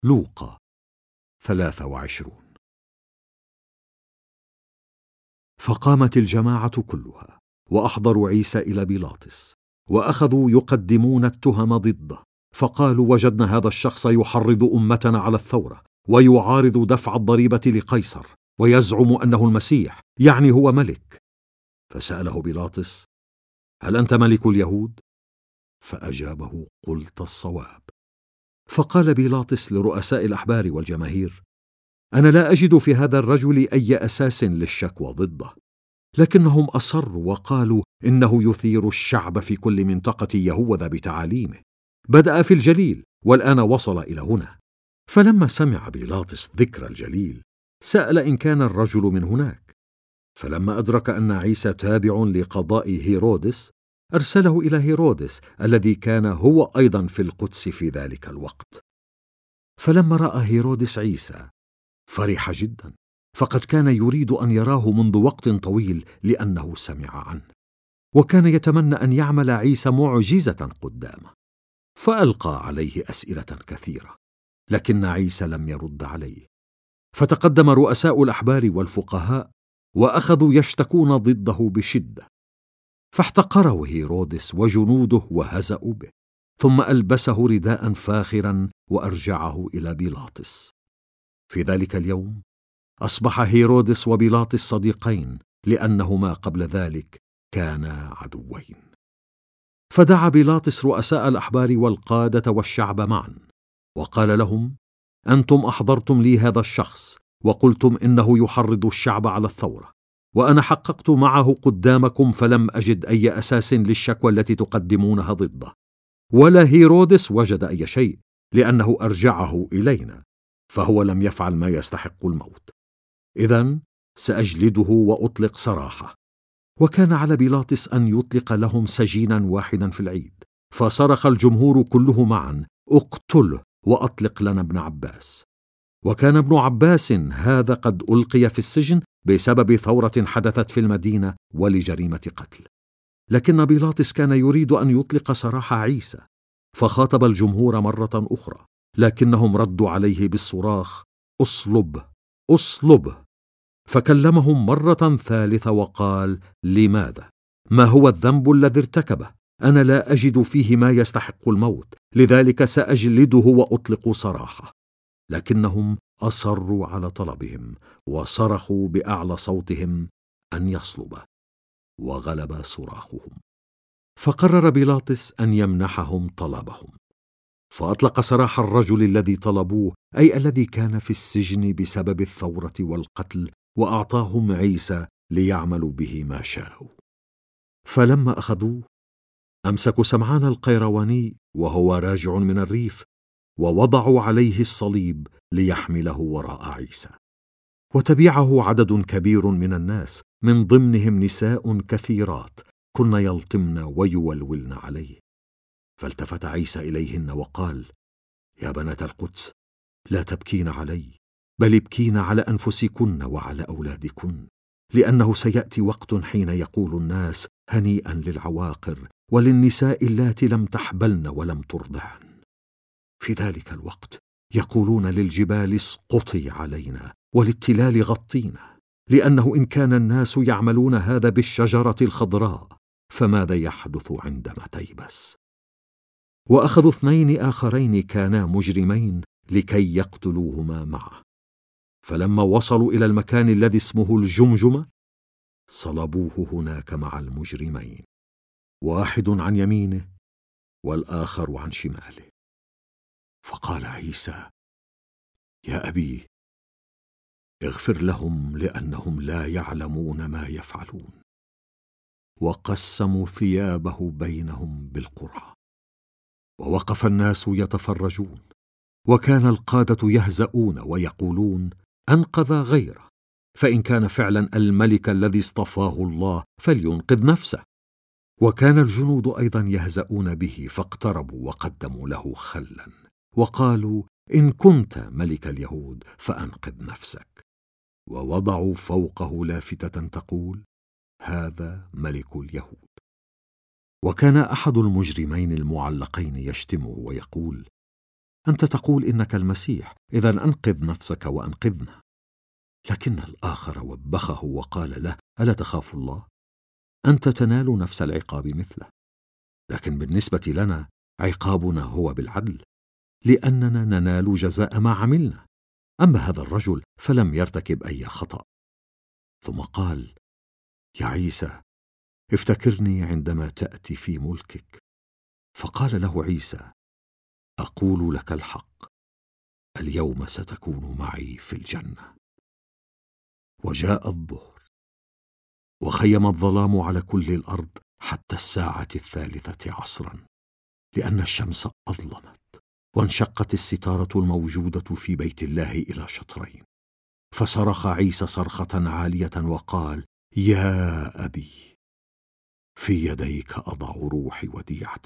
لوقا 23. فقامت الجماعة كلها وأحضروا عيسى إلى بيلاطس، وأخذوا يقدمون التهم ضده، فقالوا: وجدنا هذا الشخص يحرض أمتنا على الثورة، ويعارض دفع الضريبة لقيصر، ويزعم أنه المسيح، يعني هو ملك. فسأله بيلاطس: هل أنت ملك اليهود؟ فأجابه: قلت الصواب. فقال بيلاطس لرؤساء الأحبار والجماهير: أنا لا أجد في هذا الرجل أي أساس للشكوى ضده، لكنهم أصروا وقالوا إنه يثير الشعب في كل منطقة يهوذا بتعاليمه، بدأ في الجليل والآن وصل إلى هنا. فلما سمع بيلاطس ذكر الجليل سأل إن كان الرجل من هناك، فلما أدرك أن عيسى تابع لقضاء هيرودس أرسله إلى هيرودس الذي كان هو أيضا في القدس في ذلك الوقت. فلما رأى هيرودس عيسى فرح جدا، فقد كان يريد أن يراه منذ وقت طويل لأنه سمع عنه، وكان يتمنى أن يعمل عيسى معجزة قدامه. فألقى عليه أسئلة كثيرة، لكن عيسى لم يرد عليه. فتقدم رؤساء الأحبار والفقهاء وأخذوا يشتكون ضده بشدة، فاحتقره هيرودس وجنوده وهزأوا به، ثم ألبسه رداء فاخرا وأرجعه إلى بيلاطس. في ذلك اليوم أصبح هيرودس وبيلاطس صديقين، لأنهما قبل ذلك كانا عدوين. فدعا بيلاطس رؤساء الأحبار والقادة والشعب معا، وقال لهم: أنتم أحضرتم لي هذا الشخص وقلتم إنه يحرض الشعب على الثورة، وأنا حققت معه قدامكم فلم أجد أي أساس للشكوى التي تقدمونها ضده، ولا هيرودس وجد أي شيء، لأنه أرجعه إلينا، فهو لم يفعل ما يستحق الموت. إذن سأجلده وأطلق سراحه. وكان على بيلاطس أن يطلق لهم سجينا واحدا في العيد، فصرخ الجمهور كله معا: اقتله وأطلق لنا ابن عباس. وكان ابن عباس هذا قد ألقي في السجن بسبب ثورة حدثت في المدينة ولجريمة قتل. لكن بيلاطس كان يريد أن يطلق سراح عيسى، فخاطب الجمهور مرة أخرى، لكنهم ردوا عليه بالصراخ: اصلبه اصلبه. فكلمهم مرة ثالثة وقال: لماذا؟ ما هو الذنب الذي ارتكبه؟ أنا لا أجد فيه ما يستحق الموت، لذلك سأجلده وأطلق سراحه. لكنهم أصروا على طلبهم وصرخوا بأعلى صوتهم أن يصلبه، وغلب صراخهم. فقرر بيلاطس أن يمنحهم طلبهم، فأطلق سراح الرجل الذي طلبوه، أي الذي كان في السجن بسبب الثورة والقتل، وأعطاهم عيسى ليعملوا به ما شاءوا. فلما أخذوه أمسكوا سمعان القيرواني وهو راجع من الريف، ووضعوا عليه الصليب ليحمله وراء عيسى. وتبعه عدد كبير من الناس، من ضمنهم نساء كثيرات كن يلطمن ويولولن عليه. فالتفت عيسى إليهن وقال: يا بنات القدس، لا تبكين علي، بل ابكين على أنفسكن وعلى أولادكن، لأنه سيأتي وقت حين يقول الناس: هنيئا للعواقر وللنساء اللاتي لم تحبلن ولم ترضعن. في ذلك الوقت يقولون للجبال: اسقطي علينا، وللتلال غطينا، لأنه إن كان الناس يعملون هذا بالشجرة الخضراء فماذا يحدث عندما تيبس؟ وأخذوا 2 آخرين كانا مجرمين لكي يقتلوهما معه. فلما وصلوا إلى المكان الذي اسمه الجمجمة صلبوه هناك مع المجرمين، واحد عن يمينه والآخر عن شماله. فقال عيسى: يا أبي، اغفر لهم لأنهم لا يعلمون ما يفعلون. وقسموا ثيابه بينهم بالقرعة. ووقف الناس يتفرجون، وكان القادة يهزؤون ويقولون: أنقذ غيره، فإن كان فعلا الملك الذي اصطفاه الله فلينقذ نفسه. وكان الجنود أيضا يهزؤون به، فاقتربوا وقدموا له خلا وقالوا: إن كنت ملك اليهود فأنقذ نفسك. ووضعوا فوقه لافتة تقول: هذا ملك اليهود. وكان أحد المجرمين المعلقين يشتمه ويقول: أنت تقول إنك المسيح، إذن أنقذ نفسك وأنقذنا. لكن الآخر وبخه وقال له: ألا تخاف الله؟ أنت تنال نفس العقاب مثله، لكن بالنسبة لنا عقابنا هو بالعدل، لأننا ننال جزاء ما عملنا. أما هذا الرجل فلم يرتكب أي خطأ. ثم قال: يا عيسى، افتكرني عندما تأتي في ملكك. فقال له عيسى: أقول لك الحق، اليوم ستكون معي في الجنة. وجاء الظهر، وخيم الظلام على كل الأرض حتى الساعة 3 عصرا، لأن الشمس أظلمت، وانشقت الستارة الموجودة في بيت الله إلى شطرين. فصرخ عيسى صرخة عالية وقال: يا أبي، في يديك أضع روحي وديعة.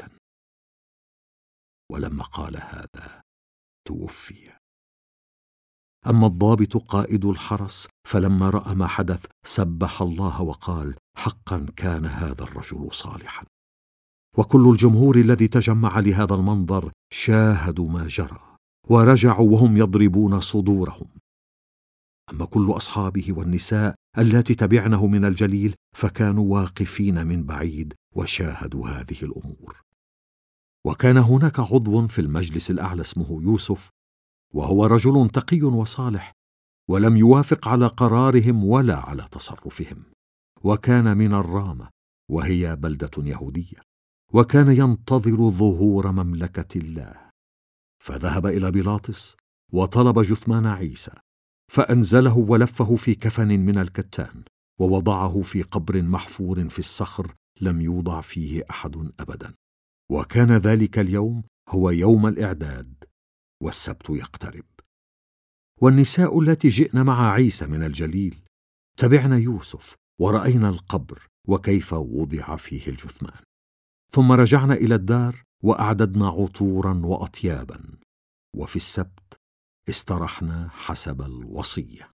ولما قال هذا توفي. أما الضابط قائد الحرس فلما رأى ما حدث سبح الله وقال: حقا كان هذا الرجل صالحا. وكل الجمهور الذي تجمع لهذا المنظر شاهدوا ما جرى، ورجعوا وهم يضربون صدورهم. أما كل أصحابه والنساء اللاتي تبعنه من الجليل فكانوا واقفين من بعيد وشاهدوا هذه الأمور. وكان هناك عضو في المجلس الأعلى اسمه يوسف، وهو رجل تقي وصالح، ولم يوافق على قرارهم ولا على تصرفهم. وكان من الرامة، وهي بلدة يهودية، وكان ينتظر ظهور مملكة الله. فذهب إلى بيلاطس وطلب جثمان عيسى، فأنزله ولفه في كفن من الكتان، ووضعه في قبر محفور في الصخر لم يوضع فيه أحد أبدا. وكان ذلك اليوم هو يوم الإعداد، والسبت يقترب. والنساء التي جئن مع عيسى من الجليل تبعن يوسف، ورأينا القبر وكيف وضع فيه الجثمان. ثم رجعنا إلى الدار وأعددنا عطورا وأطيابا، وفي السبت استرحنا حسب الوصية.